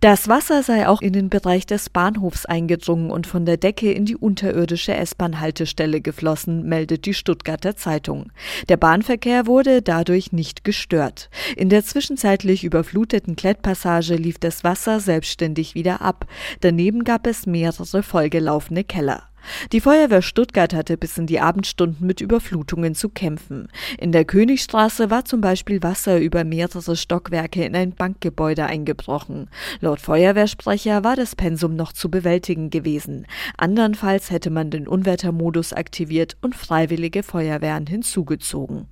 Das Wasser sei auch in den Bereich des Bahnhofs eingedrungen und von der Decke in die unterirdische S-Bahn-Haltestelle geflossen, meldet die Stuttgarter Zeitung. Der Bahnverkehr wurde dadurch nicht gestört. In der zwischenzeitlich überfluteten Klettpassage lief das Wasser selbstständig wieder ab. Daneben gab es mehrere vollgelaufene Keller. Die Feuerwehr Stuttgart hatte bis in die Abendstunden mit Überflutungen zu kämpfen. In der Königstraße war zum Beispiel Wasser über mehrere Stockwerke in ein Bankgebäude eingebrochen. Laut Feuerwehrsprecher war das Pensum noch zu bewältigen gewesen. Andernfalls hätte man den Unwettermodus aktiviert und freiwillige Feuerwehren hinzugezogen.